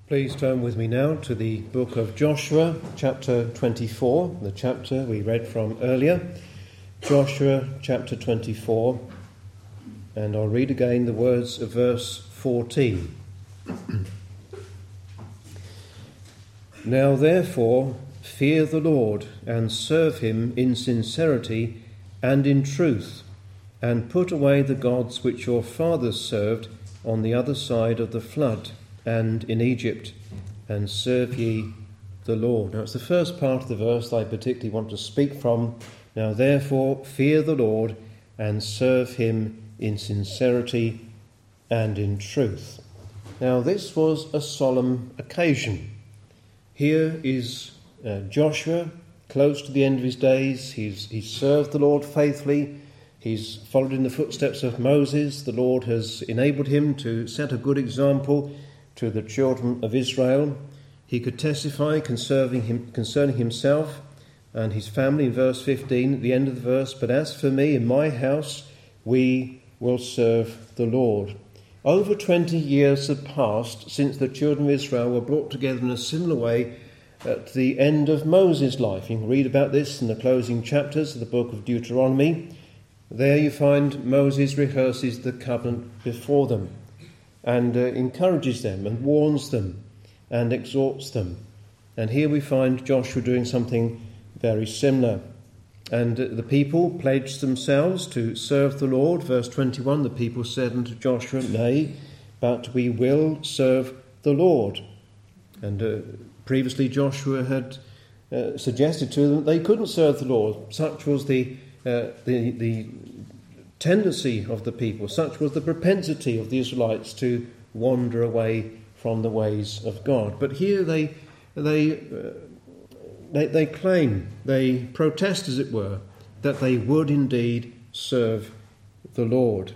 Please turn with me now to the book of Joshua, chapter 24, the chapter we read from earlier. Joshua, chapter 24, and I'll read again the words of verse 14. Now therefore, fear the Lord, and serve him in sincerity and in truth, and put away the gods which your fathers served on the other side of the flood, and in Egypt, and serve ye the Lord. Now it's the first part of the verse that I particularly want to speak from. Now therefore fear the Lord and serve him in sincerity and in truth. Now this was a solemn occasion. Here is Joshua, close to the end of his days. He's served the Lord faithfully. He's followed in the footsteps of Moses. The Lord has enabled him to set a good example to the children of Israel. He could testify concerning himself and his family in verse 15 at the end of the verse. But as for me and my house, we will serve the Lord. Over 20 years had passed since the children of Israel were brought together in a similar way at the end of Moses' life. You can read about this in the closing chapters of the book of Deuteronomy. There you find Moses rehearses the covenant before them and encourages them and warns them and exhorts them. And here we find Joshua doing something very similar. And the people pledged themselves to serve the Lord. Verse 21, the people said unto Joshua, Nay, but we will serve the Lord. And previously Joshua had suggested to them that they couldn't serve the Lord. Such was the tendency of the people, such was the propensity of the Israelites to wander away from the ways of God. But here they claim, they protest, as it were, that they would indeed serve the Lord.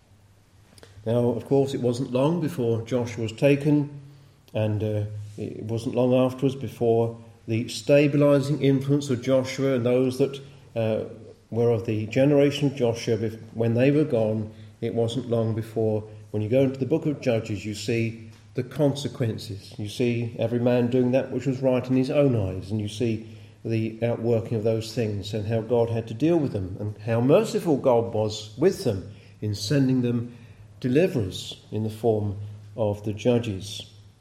Now, of course, it wasn't long before Joshua was taken, and it wasn't long afterwards before the stabilising influence of Joshua and those that were of the generation of Joshua, when they were gone, it wasn't long before, when you go into the book of Judges, you see the consequences. You see every man doing that which was right in his own eyes, and you see the outworking of those things and how God had to deal with them and how merciful God was with them in sending them deliverers in the form of the judges.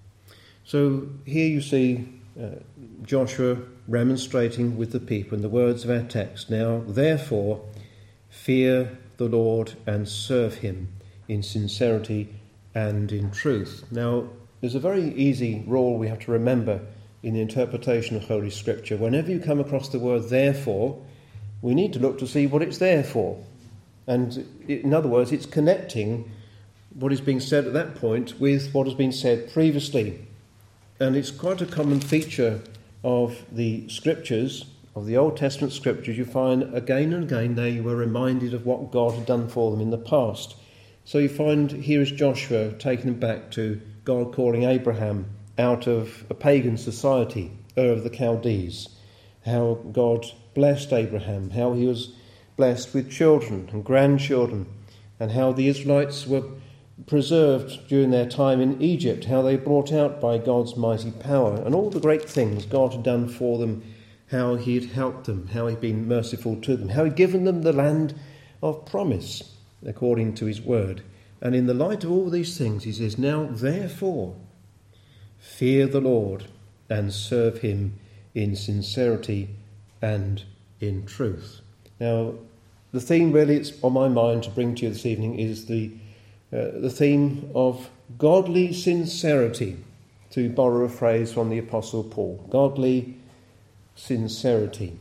So here you see Joshua remonstrating with the people in the words of our text. Now, therefore, fear the Lord and serve him in sincerity and in truth. Now, there's a very easy rule we have to remember in the interpretation of Holy Scripture. Whenever you come across the word therefore, we need to look to see what it's there for. And in other words, it's connecting what is being said at that point with what has been said previously. And it's quite a common feature of the Scriptures, of the Old Testament Scriptures. You find again and again they were reminded of what God had done for them in the past. So you find here is Joshua taking them back to God calling Abraham out of a pagan society, Ur of the Chaldees, how God blessed Abraham, how he was blessed with children and grandchildren, and how the Israelites were preserved during their time in Egypt, how they were brought out by God's mighty power, and all the great things God had done for them, how he had helped them, how he'd been merciful to them, how he'd given them the land of promise, according to his word. And in the light of all these things, he says, now therefore, fear the Lord and serve him in sincerity and in truth. Now, the theme really it's on my mind to bring to you this evening is the theme of godly sincerity, to borrow a phrase from the Apostle Paul. Godly sincerity.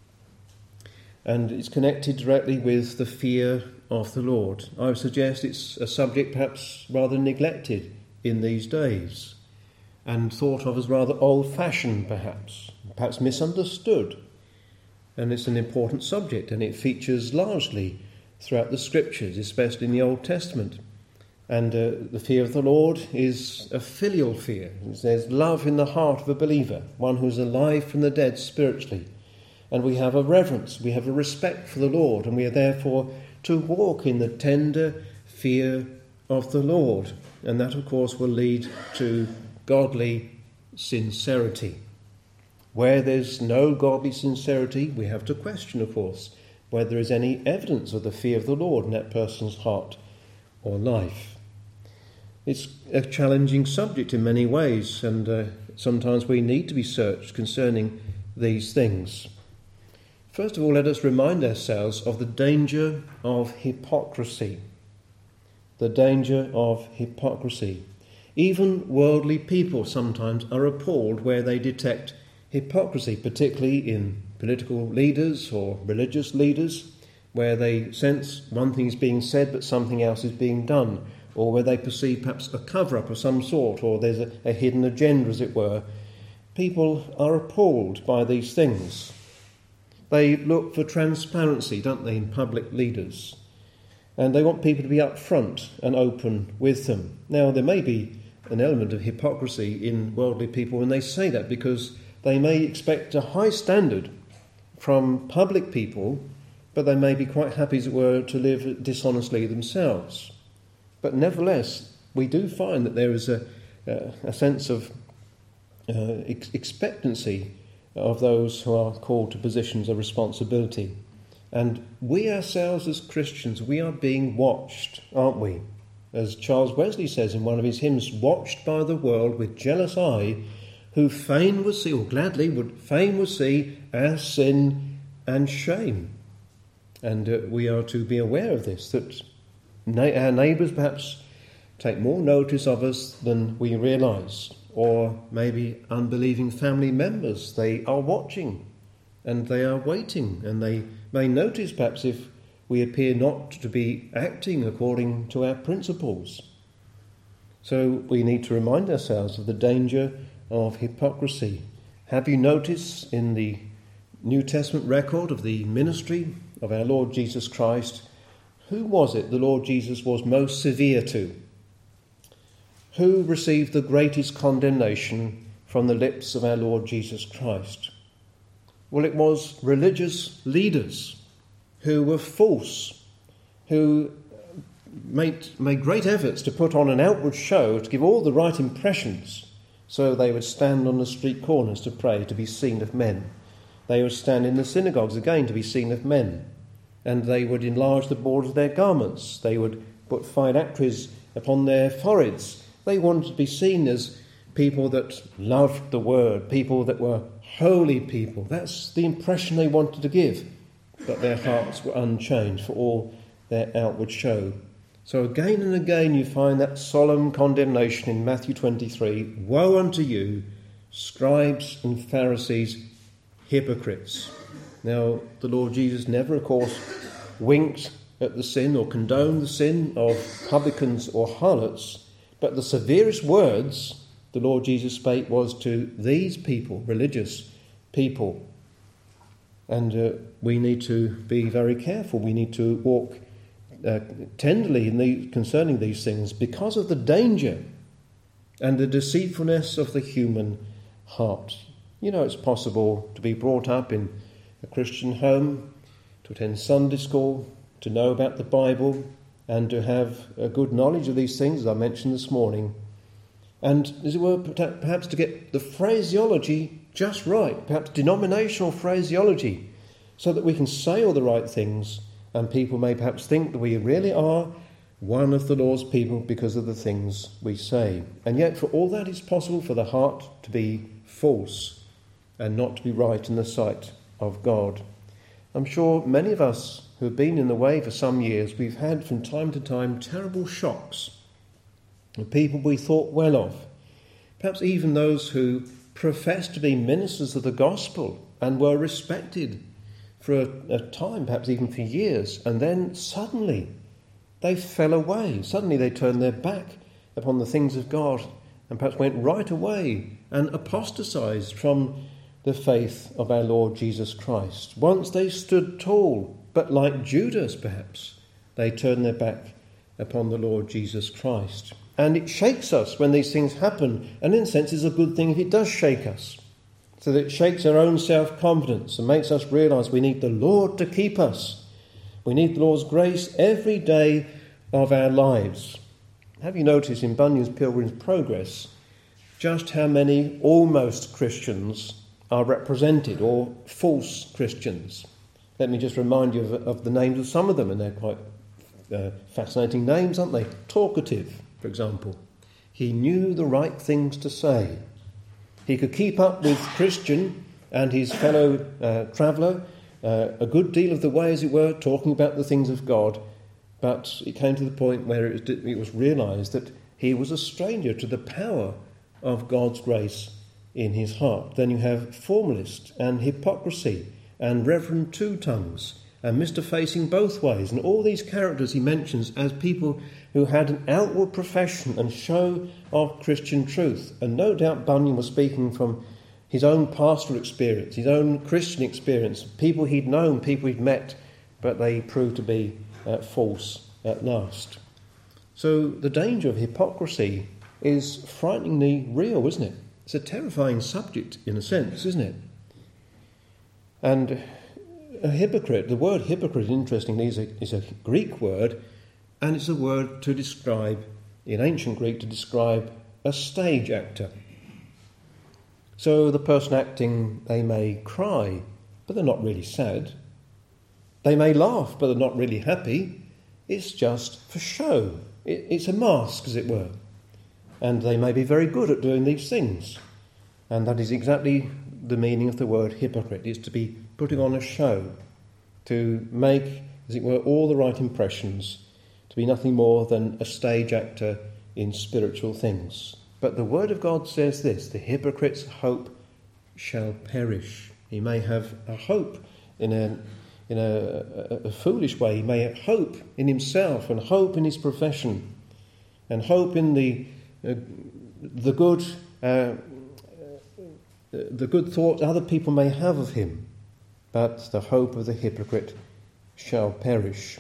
And it's connected directly with the fear of the Lord. I would suggest it's a subject perhaps rather neglected in these days and thought of as rather old-fashioned perhaps misunderstood. And it's an important subject, and it features largely throughout the Scriptures, especially in the Old Testament. And the fear of the Lord is a filial fear. There's love in the heart of a believer, one who's alive from the dead spiritually. And we have a reverence, we have a respect for the Lord, and we are therefore to walk in the tender fear of the Lord. And that, of course, will lead to godly sincerity. Where there's no godly sincerity, we have to question, of course, whether there is any evidence of the fear of the Lord in that person's heart or life. It's a challenging subject in many ways, and sometimes we need to be searched concerning these things. First of all, let us remind ourselves of the danger of hypocrisy. The danger of hypocrisy. Even worldly people sometimes are appalled where they detect hypocrisy, particularly in political leaders or religious leaders, where they sense one thing is being said but something else is being done, or where they perceive perhaps a cover-up of some sort, or there's a hidden agenda, as it were. People are appalled by these things. They look for transparency, don't they, in public leaders? And they want people to be upfront and open with them. Now, there may be an element of hypocrisy in worldly people when they say that, because they may expect a high standard from public people, but they may be quite happy, as it were, to live dishonestly themselves. But nevertheless, we do find that there is a sense of expectancy of those who are called to positions of responsibility. And we ourselves as Christians, we are being watched, aren't we? As Charles Wesley says in one of his hymns, watched by the world with jealous eye, who fain would see, or gladly would see our sin and shame. And we are to be aware of this, that our neighbours perhaps take more notice of us than we realise. Or maybe unbelieving family members, they are watching and they are waiting, and they may notice perhaps if we appear not to be acting according to our principles. So we need to remind ourselves of the danger of hypocrisy. Have you noticed in the New Testament record of the ministry of our Lord Jesus Christ, who was it the Lord Jesus was most severe to? Who received the greatest condemnation from the lips of our Lord Jesus Christ? Well, it was religious leaders who were false, who made great efforts to put on an outward show to give all the right impressions, so they would stand on the street corners to pray, to be seen of men. They would stand in the synagogues again to be seen of men, and they would enlarge the borders of their garments. They would put phylacteries upon their foreheads. They wanted to be seen as people that loved the word, people that were holy people. That's the impression they wanted to give, but their hearts were unchanged for all their outward show. So again and again you find that solemn condemnation in Matthew 23, woe unto you, scribes and Pharisees, hypocrites. Now, the Lord Jesus never, of course, winked at the sin or condoned the sin of publicans or harlots, but the severest words the Lord Jesus spake was to these people, religious people. And we need to be very careful. We need to walk tenderly concerning these things because of the danger and the deceitfulness of the human heart. You know, it's possible to be brought up in a Christian home, to attend Sunday school, to know about the Bible, and to have a good knowledge of these things, as I mentioned this morning, and, as it were, perhaps to get the phraseology just right, perhaps denominational phraseology, so that we can say all the right things, and people may perhaps think that we really are one of the Lord's people because of the things we say. And yet, for all that, it's possible for the heart to be false and not to be right in the sight of God. I'm sure many of us who have been in the way for some years, we've had from time to time terrible shocks of people we thought well of, perhaps even those who professed to be ministers of the gospel and were respected for a time, perhaps even for years, and then suddenly they fell away. Suddenly they turned their back upon the things of God and perhaps went right away and apostatized from the faith of our Lord Jesus Christ. Once they stood tall, but like Judas perhaps, they turned their back upon the Lord Jesus Christ. And it shakes us when these things happen, and in a sense it's a good thing if it does shake us, so that it shakes our own self-confidence and makes us realise we need the Lord to keep us. We need the Lord's grace every day of our lives. Have you noticed in Bunyan's Pilgrim's Progress, just how many almost Christians are represented, or false Christians. Let me just remind you of the names of some of them, and they're quite fascinating names, aren't they? Talkative, for example. He knew the right things to say. He could keep up with Christian and his fellow traveller a good deal of the way, as it were, talking about the things of God, but it came to the point where it was realised that he was a stranger to the power of God's grace in his heart. Then you have formalist and hypocrisy and Reverend Two Tongues and Mr. Facing Both Ways, and all these characters he mentions as people who had an outward profession and show of Christian truth. And no doubt Bunyan was speaking from his own pastoral experience, his own Christian experience, people he'd known, people he'd met, but they proved to be false at last. So the danger of hypocrisy is frighteningly real, isn't it? It's a terrifying subject in a sense, isn't it? And a hypocrite, the word hypocrite, interestingly, is a Greek word, and it's a word to describe, in ancient Greek, to describe a stage actor. So the person acting, they may cry, but they're not really sad. They may laugh, but they're not really happy. It's just for show. It's a mask, as it were. And they may be very good at doing these things. And that is exactly the meaning of the word hypocrite. It's to be putting on a show, to make, as it were, all the right impressions, to be nothing more than a stage actor in spiritual things. But the Word of God says this: the hypocrite's hope shall perish. He may have a hope in a foolish way. He may have hope in himself and hope in his profession and hope in the good thoughts other people may have of him. But the hope of the hypocrite shall perish.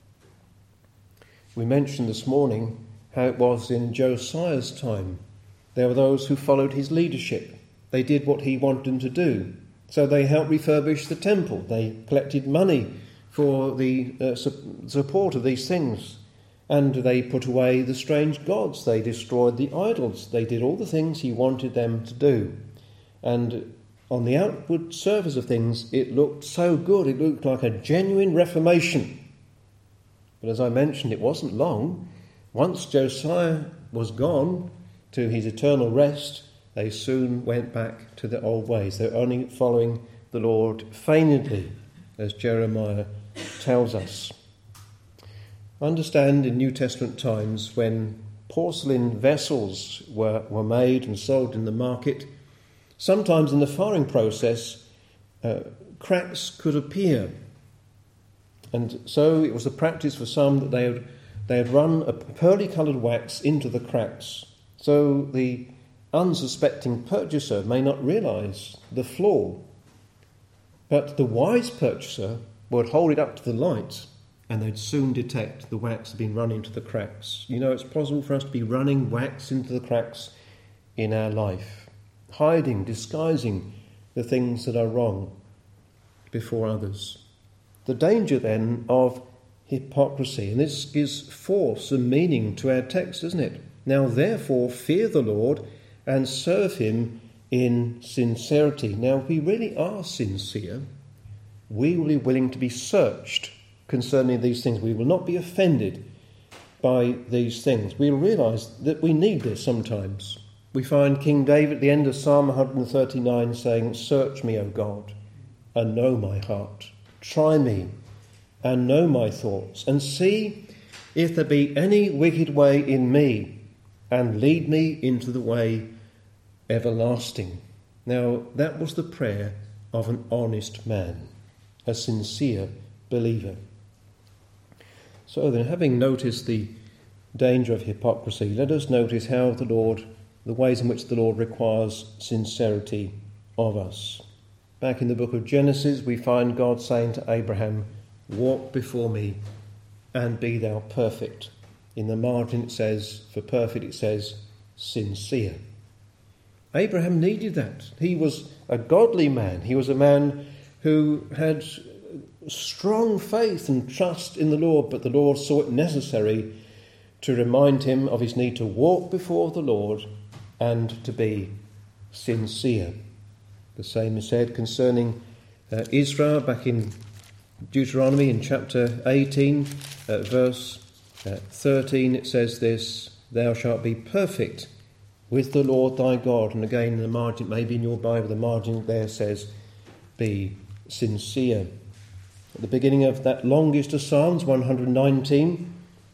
We mentioned this morning how it was in Josiah's time. There were those who followed his leadership. They did what he wanted them to do. So they helped refurbish the temple. They collected money for the support of these things. And they put away the strange gods. They destroyed the idols. They did all the things he wanted them to do. And on the outward surface of things, it looked so good. It looked like a genuine reformation. But as I mentioned, it wasn't long. Once Josiah was gone to his eternal rest, they soon went back to their old ways. They were only following the Lord feignedly, as Jeremiah tells us. Understand in New Testament times, when porcelain vessels were made and sold in the market, sometimes in the firing process, cracks could appear. And so it was a practice for some that they had run a pearly-coloured wax into the cracks, so the unsuspecting purchaser may not realise the flaw. But the wise purchaser would hold it up to the light, and they'd soon detect the wax had been run into the cracks. You know, it's possible for us to be running wax into the cracks in our life, hiding, disguising the things that are wrong before others. The danger then of hypocrisy, and this gives force and meaning to our text, doesn't it? Now therefore fear the Lord and serve him in sincerity. Now if we really are sincere, we will be willing to be searched concerning these things. We will not be offended by these things. We will realise that we need this sometimes. We find King David at the end of Psalm 139 saying, "Search me, O God, and know my heart. Try me and know my thoughts, and see if there be any wicked way in me, and lead me into the way everlasting." Now, that was the prayer of an honest man, a sincere believer. So then, having noticed the danger of hypocrisy, let us notice how the ways in which the Lord requires sincerity of us. Back in the book of Genesis, we find God saying to Abraham, "Walk before me and be thou perfect." In the margin it says, for perfect it says, sincere. Abraham needed that. He was a godly man. He was a man who had strong faith and trust in the Lord, but the Lord saw it necessary to remind him of his need to walk before the Lord and to be sincere. The same is said concerning Israel back in Deuteronomy in chapter 18, verse 13. It says this, "Thou shalt be perfect with the Lord thy God." And again in the margin, maybe in your Bible, the margin there says, "Be sincere." At the beginning of that longest of Psalms, 119,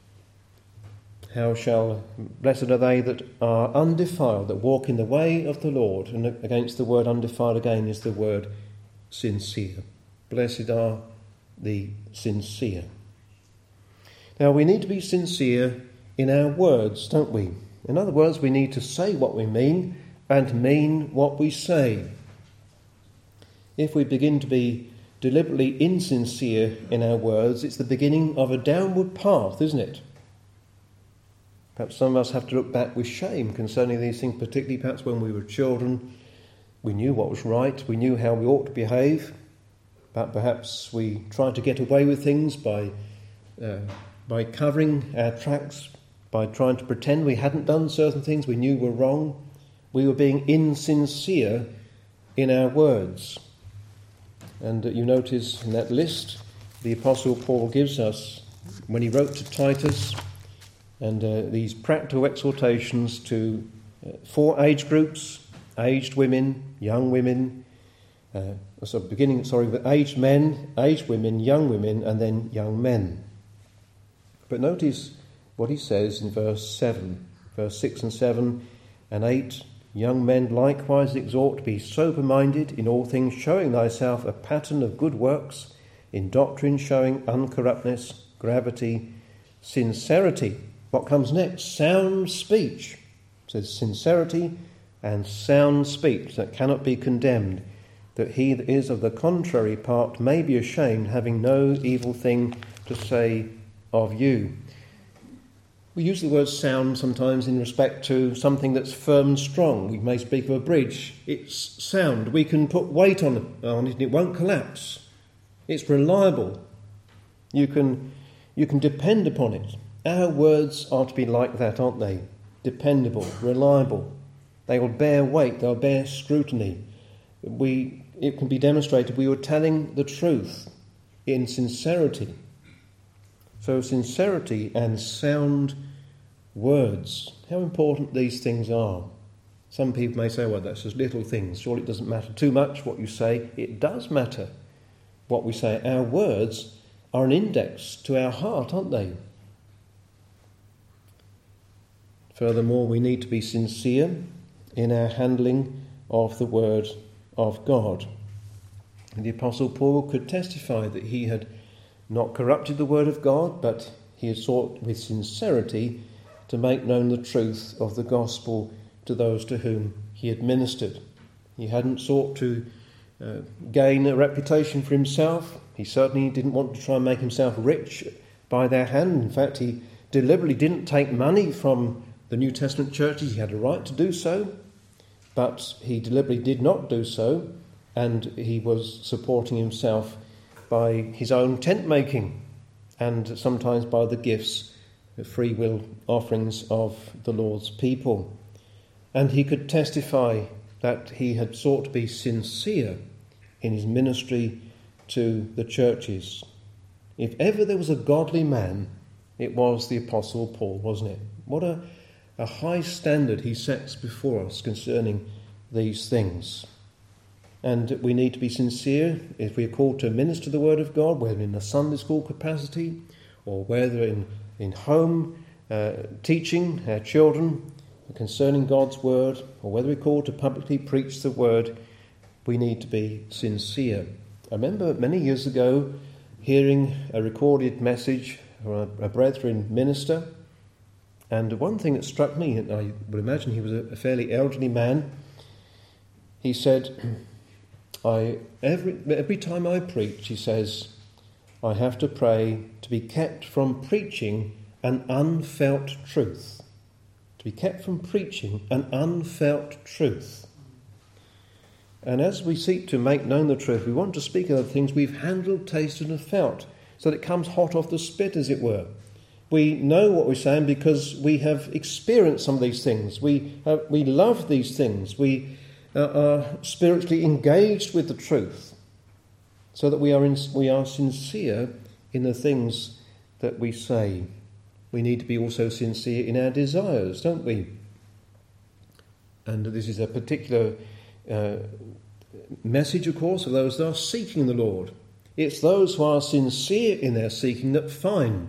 blessed are they that are undefiled, that walk in the way of the Lord. And against the word undefiled again is the word sincere. Blessed are the sincere. Now we need to be sincere in our words, don't we? In other words, we need to say what we mean and mean what we say. If we begin to be deliberately insincere in our words, it's the beginning of a downward path, isn't it? Perhaps some of us have to look back with shame concerning these things, particularly perhaps when we were children. We knew what was right, we knew how we ought to behave, but perhaps we tried to get away with things by covering our tracks, by trying to pretend we hadn't done certain things we knew were wrong. We were being insincere in our words. And you notice in that list the Apostle Paul gives us when he wrote to Titus, and these practical exhortations to 4 age groups: aged women, young women, with aged men, aged women, young women, and then young men. But notice what he says in verse 6 and 7 and 8. "Young men likewise exhort to be sober-minded, in all things showing thyself a pattern of good works, in doctrine showing uncorruptness, gravity, sincerity." What comes next? Sound speech. It says sincerity and sound speech that cannot be condemned, that he that is of the contrary part may be ashamed, having no evil thing to say of you. We use the word sound sometimes in respect to something that's firm and strong. We may speak of a bridge. It's sound. We can put weight on it and it won't collapse. It's reliable. You can depend upon it. Our words are to be like that, aren't they? Dependable, reliable. They will bear weight. They'll bear scrutiny. It can be demonstrated we were telling the truth in sincerity. So sincerity and sound words, how important these things are. Some people may say, well, that's just little things. Surely it doesn't matter too much what you say. It does matter what we say. Our words are an index to our heart, aren't they? Furthermore, we need to be sincere in our handling of the word of God. And the Apostle Paul could testify that he had not corrupted the word of God, but he had sought with sincerity to make known the truth of the gospel to those to whom he had ministered. He hadn't sought to gain a reputation for himself. He certainly didn't want to try and make himself rich by their hand. In fact, he deliberately didn't take money from the New Testament churches. He had a right to do so, but he deliberately did not do so, and he was supporting himself by his own tent making and sometimes by the gifts, the free will offerings of the Lord's people. And he could testify that he had sought to be sincere in his ministry to the churches. If ever there was a godly man, it was the Apostle Paul, wasn't it? What a high standard he sets before us concerning these things. And we need to be sincere if we are called to minister the word of God, whether in a Sunday school capacity or whether in home teaching our children concerning God's word, or whether we're called to publicly preach the word. We need to be sincere. I remember many years ago hearing a recorded message from a brethren minister, and one thing that struck me, and I would imagine he was a fairly elderly man, he said, every time I preach, he says, I have to pray to be kept from preaching an unfelt truth. To be kept from preaching an unfelt truth. And as we seek to make known the truth, we want to speak of the things we've handled, tasted and felt, so that it comes hot off the spit, as it were. We know what we're saying because we have experienced some of these things. We love these things. We are spiritually engaged with the truth, so that we are sincere in the things that we say. We need to be also sincere in our desires, don't we? And this is a particular message, of course, of those that are seeking the Lord. It's those who are sincere in their seeking that find.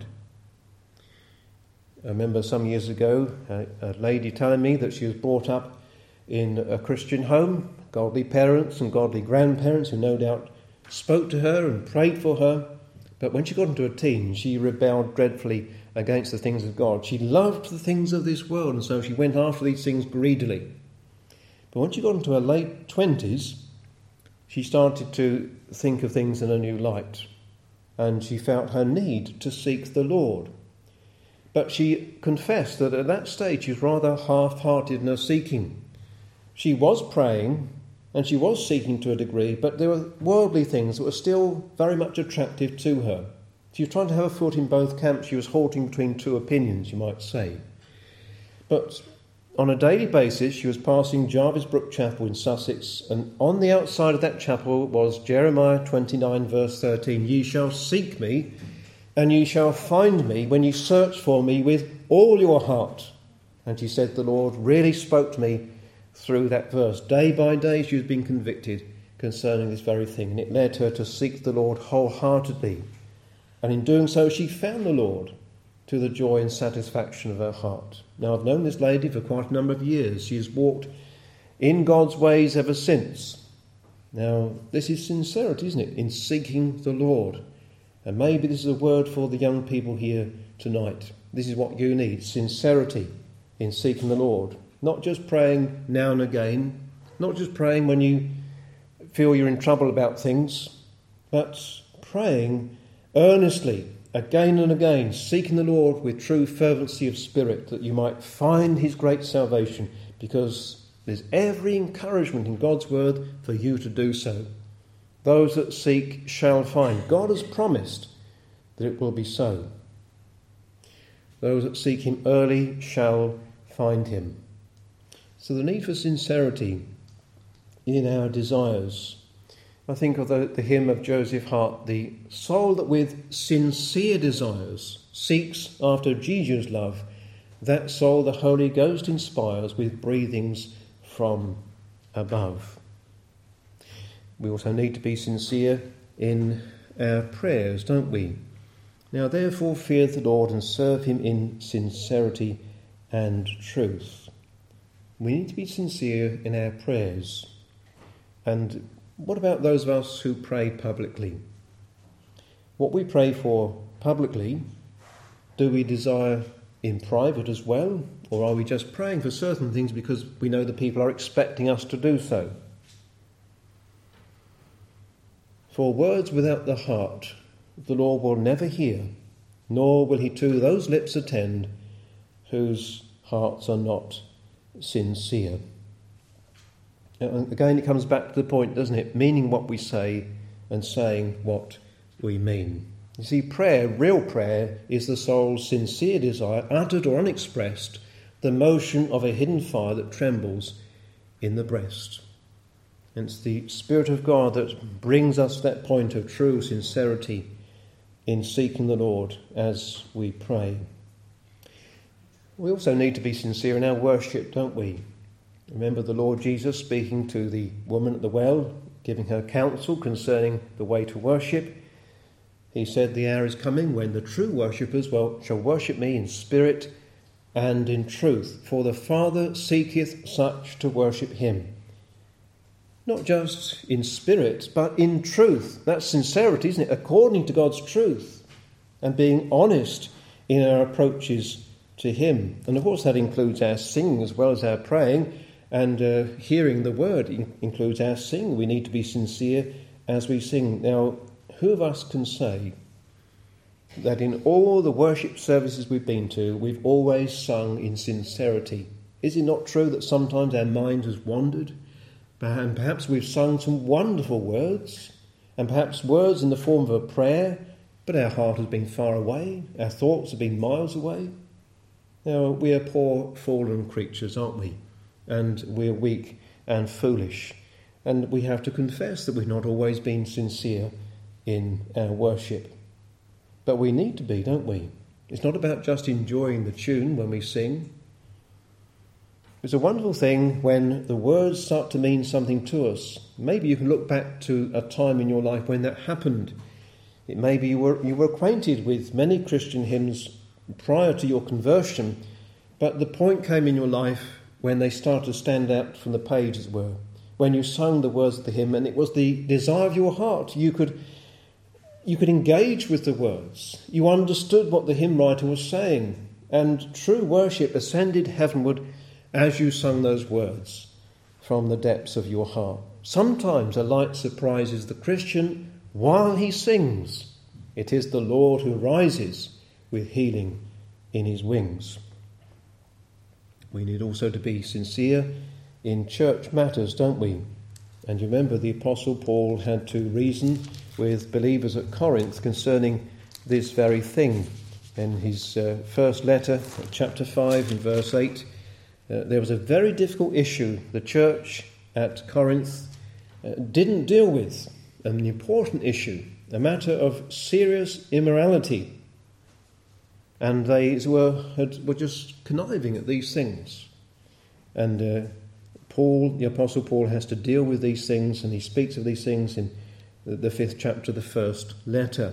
I remember some years ago a lady telling me that she was brought up in a Christian home, godly parents and godly grandparents who no doubt spoke to her and prayed for her. But when she got into her teens, she rebelled dreadfully against the things of God. She loved the things of this world, and so she went after these things greedily. But when she got into her late 20s, she started to think of things in a new light, and she felt her need to seek the Lord. But she confessed that at that stage she was rather half-hearted in her seeking. She was praying, and she was seeking to a degree, but there were worldly things that were still very much attractive to her. She was trying to have a foot in both camps. She was halting between two opinions, you might say. But on a daily basis, she was passing Jarvis Brook Chapel in Sussex, and on the outside of that chapel was Jeremiah 29, verse 13. Ye shall seek me, and ye shall find me when ye search for me with all your heart. And she said the Lord really spoke to me through that verse. Day by day she was being convicted concerning this very thing, and it led her to seek the Lord wholeheartedly. And in doing so, she found the Lord to the joy and satisfaction of her heart. Now, I've known this lady for quite a number of years. She has walked in God's ways ever since. Now, this is sincerity, isn't it, in seeking the Lord. And maybe this is a word for the young people here tonight. This is what you need, sincerity in seeking the Lord. Not just praying now and again, not just praying when you feel you're in trouble about things, but praying earnestly, again and again, seeking the Lord with true fervency of spirit, that you might find his great salvation, because there's every encouragement in God's word for you to do so. Those that seek shall find. God has promised that it will be so. Those that seek him early shall find him. So the need for sincerity in our desires. I think of the hymn of Joseph Hart, the soul that with sincere desires seeks after Jesus' love, that soul the Holy Ghost inspires with breathings from above. We also need to be sincere in our prayers, don't we? Now therefore fear the Lord and serve him in sincerity and truth. We need to be sincere in our prayers. And what about those of us who pray publicly? What we pray for publicly, do we desire in private as well? Or are we just praying for certain things because we know the people are expecting us to do so? For words without the heart, the Lord will never hear, nor will he to those lips attend whose hearts are not sincere. And again, it comes back to the point, doesn't it? Meaning what we say and saying what we mean. You see, prayer, real prayer, is the soul's sincere desire, uttered or unexpressed, the motion of a hidden fire that trembles in the breast. And it's the Spirit of God that brings us to that point of true sincerity in seeking the Lord as we pray. We also need to be sincere in our worship, don't we? Remember the Lord Jesus speaking to the woman at the well, giving her counsel concerning the way to worship. He said, the hour is coming when the true worshippers shall worship me in spirit and in truth, for the Father seeketh such to worship him. Not just in spirit, but in truth. That's sincerity, isn't it? According to God's truth, and being honest in our approaches to him. And of course that includes our singing as well as our praying. And hearing the word includes our singing. We need to be sincere as we sing. Now, who of us can say that in all the worship services we've been to, we've always sung in sincerity? Is it not true that sometimes our mind has wandered? And perhaps we've sung some wonderful words, and perhaps words in the form of a prayer, but our heart has been far away, our thoughts have been miles away. Now, we are poor, fallen creatures, aren't we? And we're weak and foolish. And we have to confess that we've not always been sincere in our worship. But we need to be, don't we? It's not about just enjoying the tune when we sing. It's a wonderful thing when the words start to mean something to us. Maybe you can look back to a time in your life when that happened. It may be you were acquainted with many Christian hymns prior to your conversion, but the point came in your life when they started to stand out from the page, as it were, when you sung the words of the hymn, and it was the desire of your heart. You could engage with the words. You understood what the hymn writer was saying, and true worship ascended heavenward as you sung those words from the depths of your heart. Sometimes a light surprises the Christian while he sings. It is the Lord who rises with healing in his wings. We need also to be sincere in church matters, don't we? And you remember the Apostle Paul had to reason with believers at Corinth concerning this very thing. In his first letter, chapter 5 and verse 8, there was a very difficult issue the church at Corinth didn't deal with, an important issue, a matter of serious immorality. And they were just conniving at these things. And Paul, the Apostle Paul, has to deal with these things, and he speaks of these things in the 5th chapter, the first letter.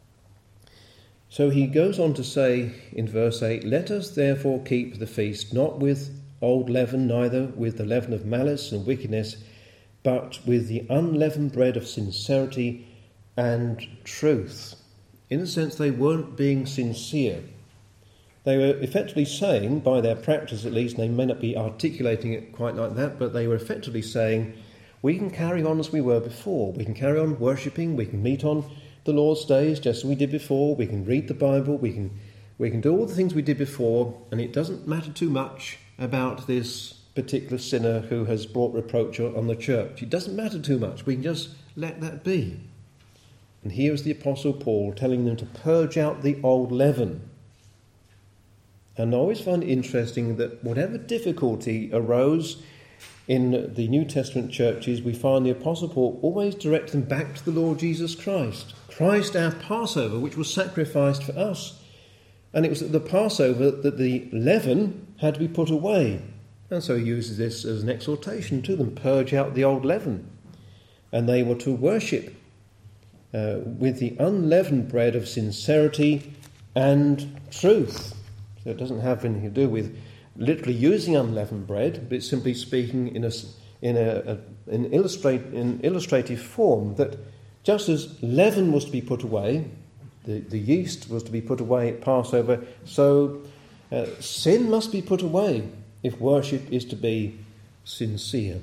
So he goes on to say in verse 8, "Let us therefore keep the feast, not with old leaven, neither with the leaven of malice and wickedness, but with the unleavened bread of sincerity and truth." In a sense, they weren't being sincere. They were effectively saying, by their practice at least, and they may not be articulating it quite like that, but they were effectively saying, we can carry on as we were before. We can carry on worshipping. We can meet on the Lord's days just as we did before. We can read the Bible. We can do all the things we did before, and it doesn't matter too much about this particular sinner who has brought reproach on the church. It doesn't matter too much. We can just let that be. And here is the Apostle Paul telling them to purge out the old leaven. And I always find it interesting that whatever difficulty arose in the New Testament churches, we find the Apostle Paul always direct them back to the Lord Jesus Christ. Christ, our Passover, which was sacrificed for us. And it was at the Passover that the leaven had to be put away. And so he uses this as an exhortation to them, purge out the old leaven. And they were to worship with the unleavened bread of sincerity and truth. So it doesn't have anything to do with literally using unleavened bread, but it's simply speaking in an illustrative form that just as leaven was to be put away, the yeast was to be put away at Passover, so sin must be put away if worship is to be sincere.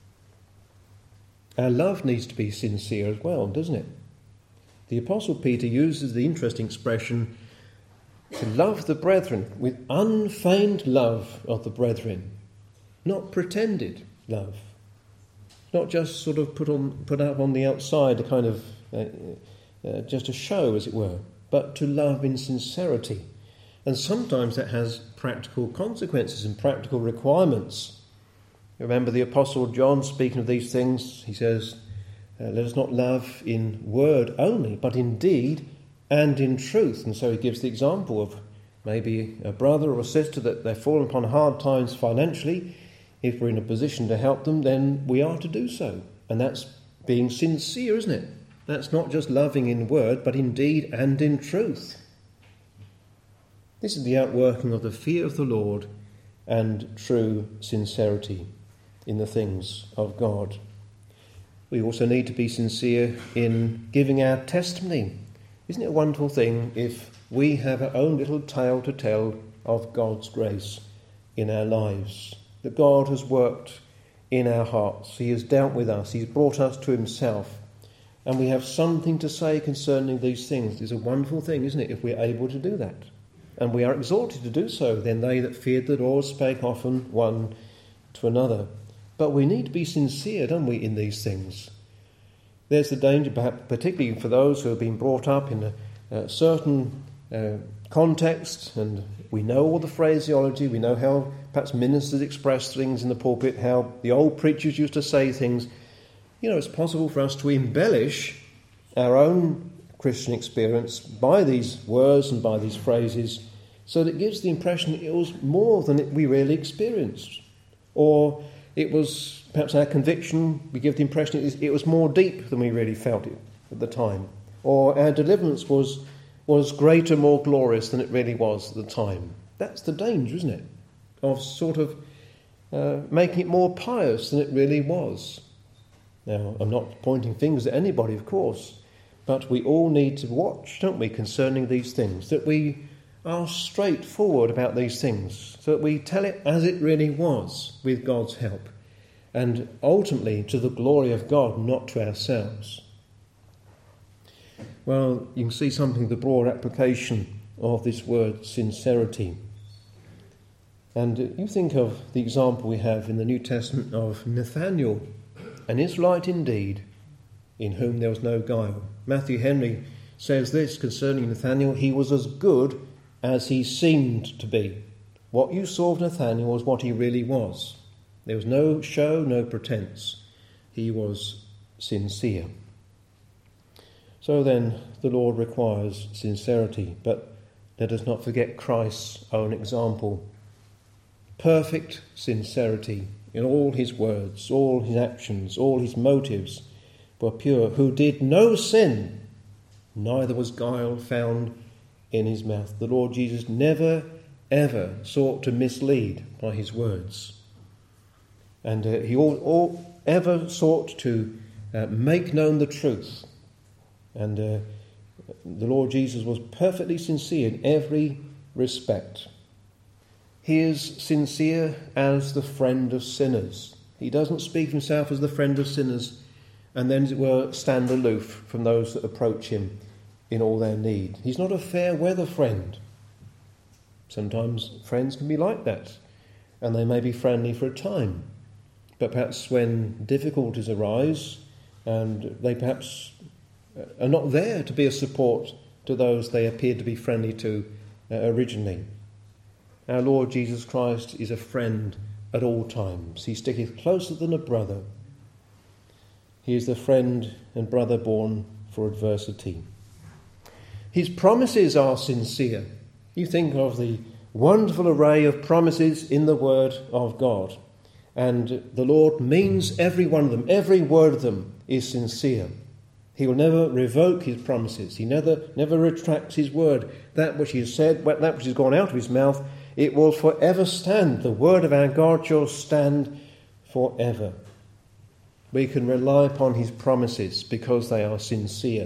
Our love needs to be sincere as well, doesn't it? The Apostle Peter uses the interesting expression to love the brethren with unfeigned love of the brethren, not pretended love, not just sort of put up on the outside, a kind of just a show, as it were, but to love in sincerity. And sometimes that has practical consequences and practical requirements. Remember the Apostle John speaking of these things, he says, let us not love in word only, but in deed and in truth. And so he gives the example of maybe a brother or a sister that they've fallen upon hard times financially. If we're in a position to help them, then we are to do so. And that's being sincere, isn't it? That's not just loving in word, but in deed and in truth. This is the outworking of the fear of the Lord and true sincerity in the things of God. We also need to be sincere in giving our testimony. Isn't it a wonderful thing if we have our own little tale to tell of God's grace in our lives? That God has worked in our hearts. He has dealt with us. He's brought us to himself. And we have something to say concerning these things. It's a wonderful thing, isn't it, if we're able to do that. And we are exhorted to do so. Then they that feared the Lord spake often one to another. But we need to be sincere, don't we, in these things? There's the danger, perhaps, particularly for those who have been brought up in certain context, and we know all the phraseology, we know how perhaps ministers express things in the pulpit, how the old preachers used to say things. It's possible for us to embellish our own Christian experience by these words and by these phrases, so that it gives the impression it was more than we really experienced. Or it was perhaps our conviction, we give the impression it was more deep than we really felt it at the time. Or our deliverance was greater, more glorious than it really was at the time. That's the danger, isn't it? Of sort of making it more pious than it really was. Now, I'm not pointing fingers at anybody, of course, but we all need to watch, don't we, concerning these things, that we are straightforward about these things, so that we tell it as it really was with God's help, and ultimately to the glory of God, not to ourselves. Well, you can see something of the broad application of this word sincerity. And you think of the example we have in the New Testament of Nathanael, an Israelite indeed, in whom there was no guile. Matthew Henry says this concerning Nathanael: he was as good as he seemed to be. What you saw of Nathanael was what he really was. There was no show, no pretense. He was sincere. So then, the Lord requires sincerity, but let us not forget Christ's own example. Perfect sincerity in all his words, all his actions, all his motives were pure, who did no sin, neither was guile found in his mouth. The Lord Jesus never, ever sought to mislead by his words. And he ever sought to make known the truth. And the Lord Jesus was perfectly sincere in every respect. He is sincere as the friend of sinners. He doesn't speak of himself as the friend of sinners and then, as it were, stand aloof from those that approach him in all their need. He's not a fair weather friend. Sometimes friends can be like that, and they may be friendly for a time. But perhaps when difficulties arise, and they perhaps are not there to be a support to those they appear to be friendly to originally. Our Lord Jesus Christ is a friend at all times. He sticketh closer than a brother. He is the friend and brother born for adversity. His promises are sincere. You think of the wonderful array of promises in the Word of God, and the Lord means every one of them. Every word of them is sincere. He will never revoke his promises. He never retracts his word. That which he has said, that which has gone out of his mouth, it will forever stand. The word of our God shall stand forever. We can rely upon his promises because they are sincere.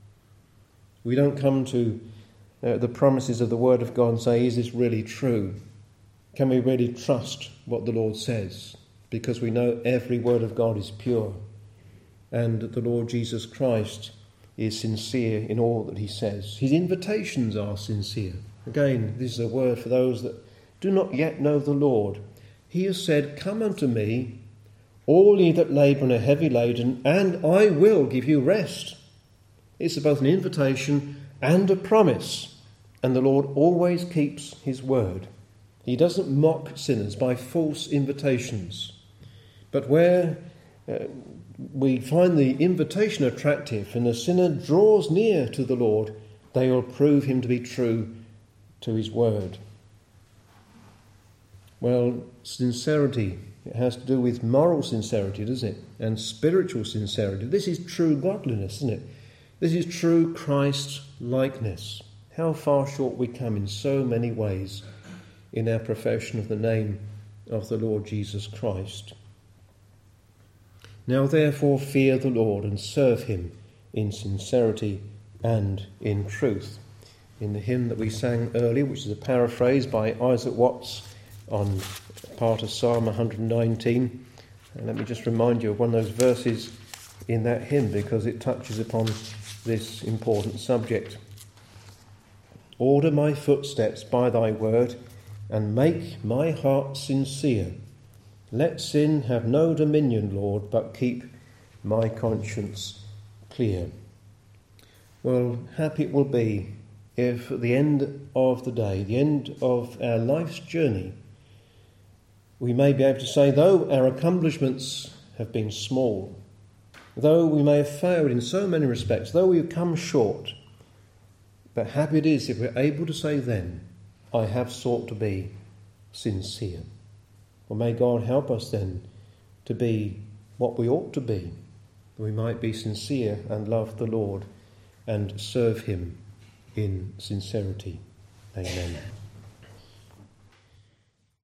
We don't come to the promises of the word of God and say, is this really true? Can we really trust what the Lord says? Because we know every word of God is pure. And the Lord Jesus Christ is sincere in all that he says. His invitations are sincere. Again, this is a word for those that do not yet know the Lord. He has said, come unto me, all ye that labour and are heavy laden, and I will give you rest. It's both an invitation and a promise. And the Lord always keeps his word. He doesn't mock sinners by false invitations. But where we find the invitation attractive and the sinner draws near to the Lord, they will prove him to be true to his word. Well, sincerity, it has to do with moral sincerity, doesn't it? And spiritual sincerity. This is true godliness, isn't it? This is true Christ-likeness. How far short we come in so many ways in our profession of the name of the Lord Jesus Christ. Now therefore fear the Lord and serve him in sincerity and in truth. In the hymn that we sang earlier, which is a paraphrase by Isaac Watts on part of Psalm 119, and let me just remind you of one of those verses in that hymn because it touches upon this important subject. Order my footsteps by thy word and make my heart sincere. Let sin have no dominion, Lord, but keep my conscience clear. well, happy it will be if at the end of the day, the end of our life's journey, we may be able to say, though our accomplishments have been small, though we may have failed in so many respects, though we have come short, but happy it is if we're able to say then, I have sought to be sincere. Well, may God help us then to be what we ought to be, that we might be sincere and love the Lord and serve him in sincerity. Amen.